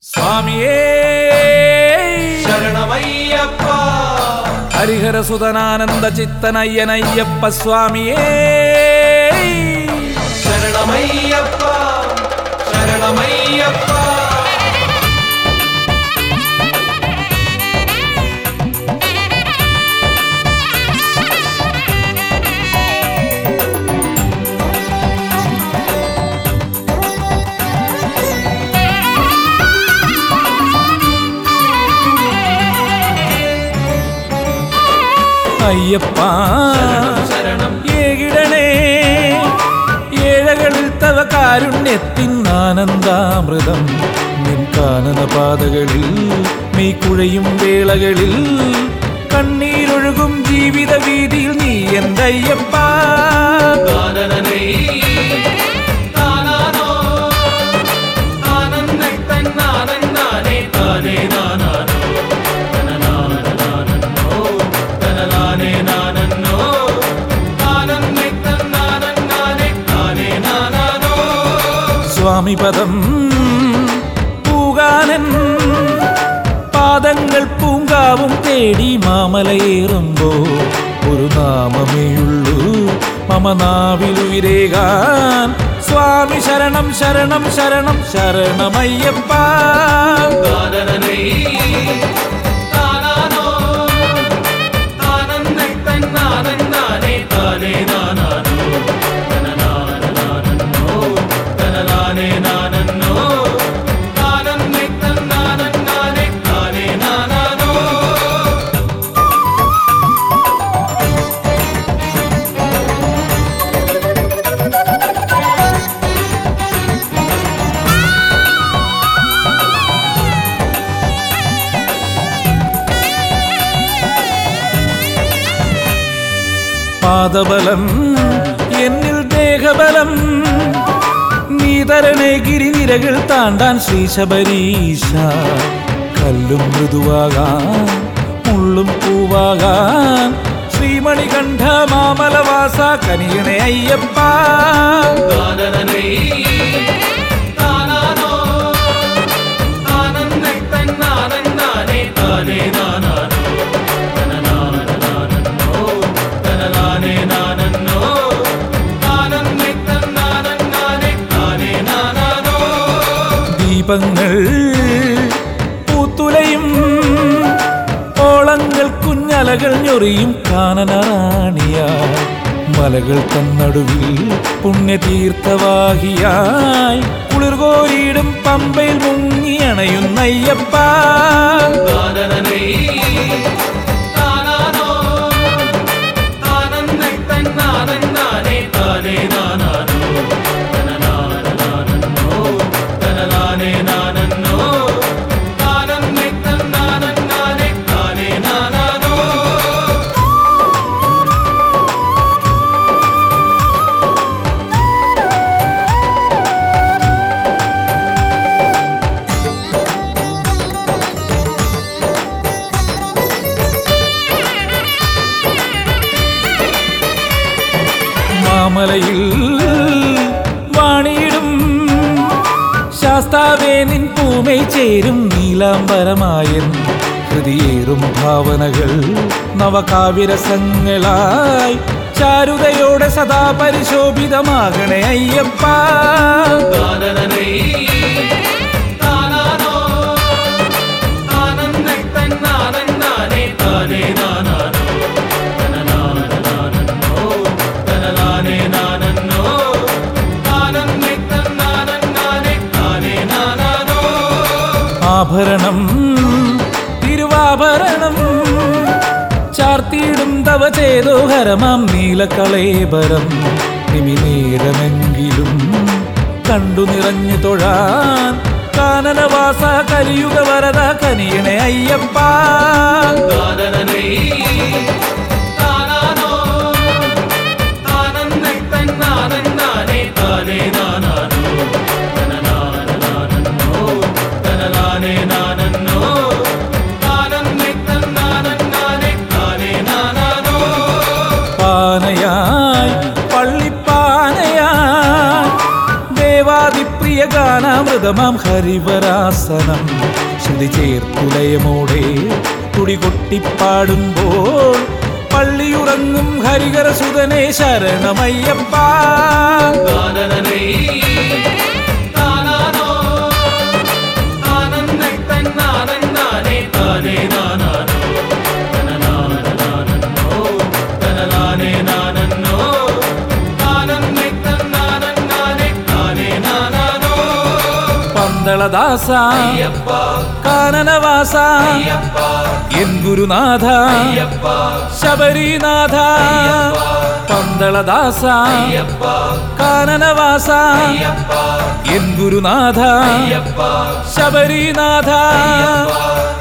സ്വാമിയേ ശരണമയ്യപ്പ ഹരിഹരസുതനാനന്ദ ചിത്തനയ്യനയ്യപ്പ സ്വാമിയേ ശരണമയ്യപ്പ ശരണമയ്യപ്പ അയ്യപ്പ ശരണം ഏകിടണേ ഏഴകളിൽ തവ കാരുണ്യത്തിനാനന്ദാമൃതം നിൻ കാനനപാതകളിൽ മെയ്ക്കുഴയും വേളകളിൽ കണ്ണീരൊഴുകും ജീവിത വീതിയിൽ നീ എൻ്റെ അയ്യപ്പ താനനനേ താനാനോ താനന്നത്തൻ നാനന്നാനേ താനേ നാനാനോ തനനാനനാനന്നോ തനനാനേ നാനന്നോ താനന്നത്തൻ നാനന്നാനേ താനേ നാനാനോ സ്വാമി പദം പൂകാനൻ പാദങ്ങൾ പൂങ്കാവും തേടി മാമലയേറുമ്പോ ഒരു നാമമേയുള്ളൂ മമ നാവിലുയിരേകാൻ സ്വാമി ശരണം ശരണം ശരണം ശരണമയ്യപ്പ താനനനേ താനാനോ താനന്നത്തൻ നാനന്നാനേ താനേ നാനാനോ തനനാനനാനന്നോ തനനാനേ നാനന്നോ താനന്നത്തൻ നാനന്നാനേ താനേ നാനാനോ പാദബലം എന്നിൽ ദേഹബലം നീ തരണേ ഗിരിനിരകൾ താണ്ടാൻ ശ്രീശബരീശ കല്ലും മൃദുവാകാൻ മുള്ളും പൂവാകാൻ ശ്രീമണികണ്ഠ മാമലവാസ കനിയണേ അയ്യപ്പ താനനനേ താനാനോ താനന്നത്തൻ നാനന്നാനേ താനേ നാനാനോ തനനാനനാനന്നോ തനനാനേ നാനന്നോ താനന്നത്തൻ നാനന്നാനേ താനേ നാനാനോ ദീപങ്ങൾ പൂത്തുലയും ഓളങ്ങൾ കുഞ്ഞലകൾ ഞൊറിയും കാനനറാണിയ മലകൾ തന്നടുവിൽ പുണ്യതീർത്ഥവാഹിയായി കുളിർകോരിയിടും പമ്പയിൽ മുങ്ങിയണയുന്നയ്യപ്പ താനനനേ താനാനോ താനന്നത്തൻ നാനന്നാനേ താനേ നാനാനോ തനനാനനാനന്നോ തനനാനേ നാനന്നോ താനന്നത്തൻ നാനന്നാനേ താനേ നാനാനോ മാമലയിൽ വാണിയിടും ശാസ്താവേ നിൻ പൂമൈ ചേരും നീലാംബരമായൻ ഹൃതിയേറും ഭാവനകൾ നവകാവ്യരസങ്ങളായി ചാരുതയോടെ സദാ പരിശോഭിതമാകണേ അയ്യപ്പ താനനനേ താനാനോ താനന്നത്തൻ നാനന്നാനേ താനേ നാനാനോ തനനാനനാനന്നോ തനനാനേ നാനന്നോ താനന്നത്തൻ നാനന്നാനേ താനേ നാനാനോ ആഭരണം തിരുവാഭരണം ചാർത്തിയിടും തവ ചേതോഹരമാം നീലകളേബരം നിമിനേരമെങ്കിലും കണ്ടു നിറഞ്ഞു തൊഴാൻ കാനനവാസ കലിയുഗ വരദ കനിയണേ അയ്യപ്പ താനനനേ താനാനോ താനന്നത്തൻ നാനന്നാനേ താനേ നാനാനോ തനനാനനാനന്നോ തനനാനേ നാനന്നോ താനന്നത്തൻ നാനന്നാനേ താനേ നാനാനോ പാനയായി പള്ളിപ്പാനയായി ദേവാദിപ്രിയ ഗാനാമൃതമാം ഹരിവരാ കമലാസനം ശ്രുതി ചേർത്തുലയമോടെ തുടികൊട്ടിപ്പാടുമ്പോൾ പള്ളിയുറങ്ങും ഹരിഹരസുതനെ ശരണമയ്യപ്പ. താനനനേ താനാനോ താനന്നെ തന്നാനന്നാനേ താനേ നാനാനോ തനനാനനാനന്നോ തനനാനേ നാനന്നോ താനന്നെ തന്നാനന്നാനേ താനേ നാനാനോ. പന്തളദാസ അയ്യപ്പ കാനനവാസ അയ്യപ്പ എൻ ഗുരുനാഥ അയ്യപ്പ ശബരിനാഥ. പന്തളദാസ അയ്യപ്പ കാനനവാസ അയ്യപ്പ എൻ ഗുരുനാഥ അയ്യപ്പ ശബരിനാഥ. അയ്യപ്പ